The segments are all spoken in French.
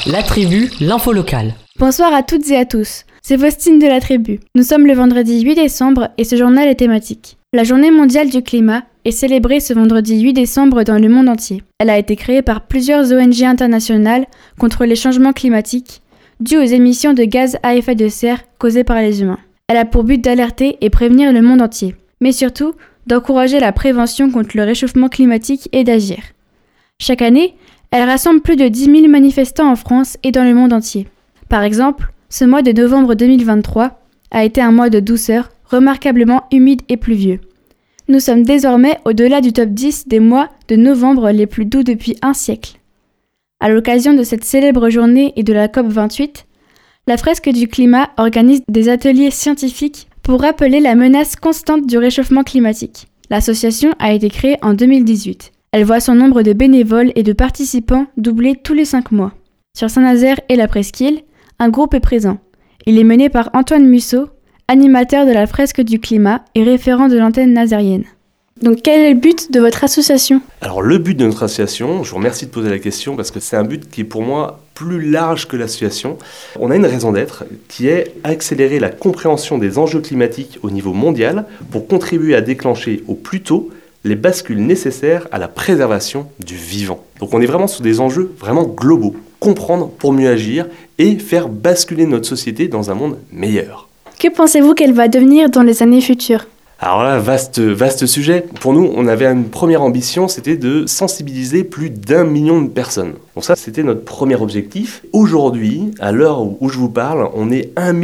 La tribu, l'info locale. Bonsoir à toutes et à tous, c'est Faustine de la tribu. Nous sommes le vendredi 8 décembre et ce journal est thématique. La journée mondiale du climat est célébrée ce vendredi 8 décembre dans le monde entier. Elle a été créée par plusieurs ONG internationales contre les changements climatiques dus aux émissions de gaz à effet de serre causées par les humains. Elle a pour but d'alerter et prévenir le monde entier, mais surtout d'encourager la prévention contre le réchauffement climatique et d'agir. Chaque année, elle rassemble plus de 10 000 manifestants en France et dans le monde entier. Par exemple, ce mois de novembre 2023 a été un mois de douceur, remarquablement humide et pluvieux. Nous sommes désormais au-delà du top 10 des mois de novembre les plus doux depuis un siècle. À l'occasion de cette célèbre journée et de la COP28, la Fresque du climat organise des ateliers scientifiques pour rappeler la menace constante du réchauffement climatique. L'association a été créée en 2018. Elle voit son nombre de bénévoles et de participants doubler tous les 5 mois. Sur Saint-Nazaire et la Presqu'île, un groupe est présent. Il est mené par Antoine Musso, animateur de la Fresque du climat et référent de l'antenne nazérienne. Donc quel est le but de votre association ? Alors le but de notre association, je vous remercie de poser la question parce que c'est un but qui est pour moi plus large que l'association. On a une raison d'être qui est accélérer la compréhension des enjeux climatiques au niveau mondial pour contribuer à déclencher au plus tôt les bascules nécessaires à la préservation du vivant. Donc on est vraiment sur des enjeux vraiment globaux. Comprendre pour mieux agir et faire basculer notre société dans un monde meilleur. Que pensez-vous qu'elle va devenir dans les années futures ? Alors là, vaste sujet. Pour nous, on avait une première ambition, c'était de sensibiliser plus d'1 million de personnes. Donc ça, c'était notre premier objectif. Aujourd'hui, à l'heure où je vous parle, on est 1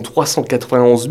391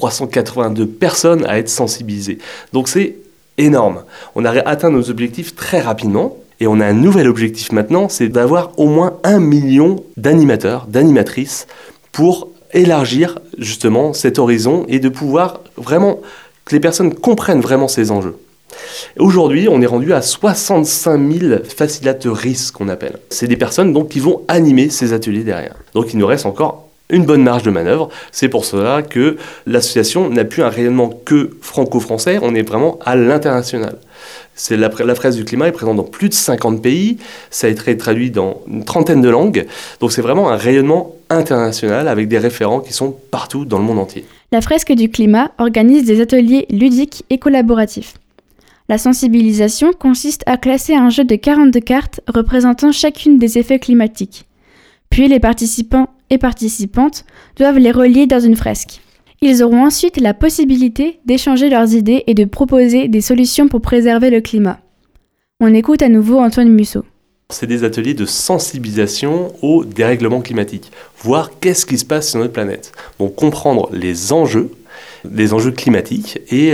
382 personnes à être sensibilisées. Donc c'est énorme. On a atteint nos objectifs très rapidement. Et on a un nouvel objectif maintenant, c'est d'avoir au moins 1 million d'animateurs, d'animatrices pour élargir justement cet horizon et de pouvoir vraiment que les personnes comprennent vraiment ces enjeux. Aujourd'hui, on est rendu à 65 000 facilitatrices qu'on appelle. C'est des personnes donc qui vont animer ces ateliers derrière. Donc il nous reste encore une bonne marge de manœuvre. C'est pour cela que l'association n'a plus un rayonnement que franco-français, on est vraiment à l'international. La Fresque du climat est présente dans plus de 50 pays, ça a été traduit dans une trentaine de langues, donc c'est vraiment un rayonnement international avec des référents qui sont partout dans le monde entier. La Fresque du climat organise des ateliers ludiques et collaboratifs. La sensibilisation consiste à classer un jeu de 42 cartes représentant chacune des effets climatiques. Puis les participants et participantes doivent les relier dans une fresque. Ils auront ensuite la possibilité d'échanger leurs idées et de proposer des solutions pour préserver le climat. On écoute à nouveau Antoine Musso. C'est des ateliers de sensibilisation au dérèglement climatique, voir qu'est-ce qui se passe sur notre planète. Donc comprendre les enjeux climatiques et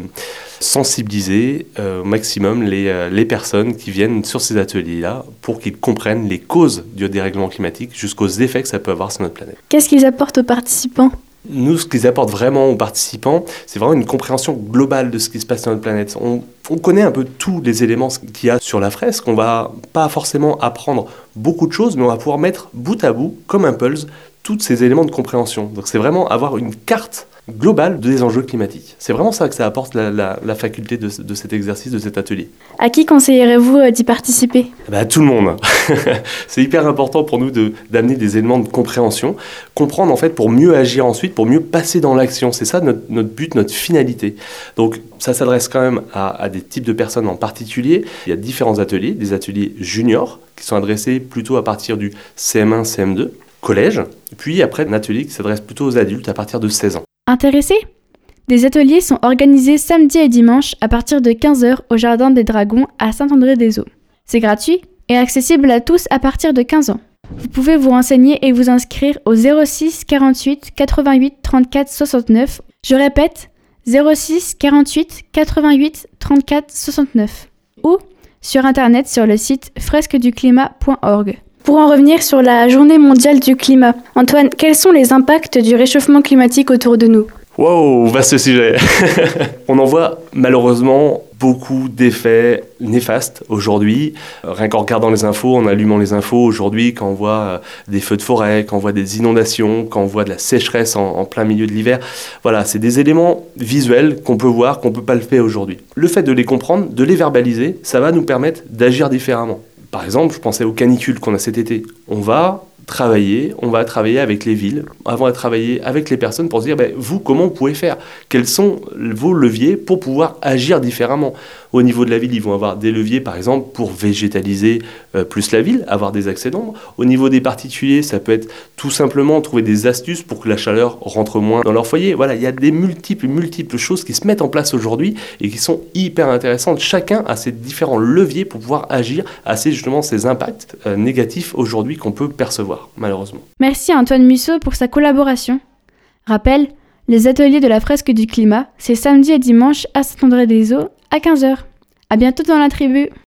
sensibiliser au maximum les personnes qui viennent sur ces ateliers-là pour qu'ils comprennent les causes du dérèglement climatique jusqu'aux effets que ça peut avoir sur notre planète. Qu'est-ce qu'ils apportent aux participants ? Nous, ce qu'ils apportent vraiment aux participants, c'est vraiment une compréhension globale de ce qui se passe sur notre planète. On connaît un peu tous les éléments qu'il y a sur la fresque. On va pas forcément apprendre beaucoup de choses, mais on va pouvoir mettre bout à bout, comme un puzzle, tous ces éléments de compréhension. Donc c'est vraiment avoir une carte globale des enjeux climatiques. C'est vraiment ça que ça apporte la faculté de cet exercice, de cet atelier. À qui conseillerez-vous d'y participer ? À tout le monde. C'est hyper important pour nous d'amener des éléments de compréhension, comprendre en fait pour mieux agir ensuite, pour mieux passer dans l'action. C'est ça notre but, notre finalité. Donc ça s'adresse quand même à des types de personnes en particulier. Il y a différents ateliers, des ateliers juniors qui sont adressés plutôt à partir du CM1, CM2, collège, puis après un atelier qui s'adresse plutôt aux adultes à partir de 16 ans. Intéressés ? Des ateliers sont organisés samedi et dimanche à partir de 15h au Jardin des Dragons à Saint-André-des-Eaux. C'est gratuit et accessible à tous à partir de 15 ans. Vous pouvez vous renseigner et vous inscrire au 06 48 88 34 69. Je répète, 06 48 88 34 69. Ou sur internet sur le site fresqueduclimat.org. Pour en revenir sur la journée mondiale du climat, Antoine, quels sont les impacts du réchauffement climatique autour de nous ? Wow, vaste sujet. On en voit malheureusement beaucoup d'effets néfastes aujourd'hui. Rien qu'en regardant les infos, en allumant les infos aujourd'hui, quand on voit des feux de forêt, quand on voit des inondations, quand on voit de la sécheresse en plein milieu de l'hiver. Voilà, c'est des éléments visuels qu'on peut voir, qu'on ne peut pas le faire aujourd'hui. Le fait de les comprendre, de les verbaliser, ça va nous permettre d'agir différemment. Par exemple, je pensais aux canicules qu'on a cet été. On va travailler, on va travailler avec les villes, avant de travailler avec les personnes pour se dire, vous, comment vous pouvez faire? Quels sont vos leviers pour pouvoir agir différemment? Au niveau de la ville, ils vont avoir des leviers, par exemple, pour végétaliser plus la ville, avoir des accès d'ombre. Au niveau des particuliers, ça peut être tout simplement trouver des astuces pour que la chaleur rentre moins dans leur foyer. Voilà, il y a des multiples choses qui se mettent en place aujourd'hui et qui sont hyper intéressantes. Chacun a ses différents leviers pour pouvoir agir à ces impacts négatifs aujourd'hui qu'on peut percevoir, malheureusement. Merci à Antoine Musso pour sa collaboration. Rappel, les ateliers de la fresque du climat, c'est samedi et dimanche à Saint-André-des-Eaux à 15h. À bientôt dans la tribu.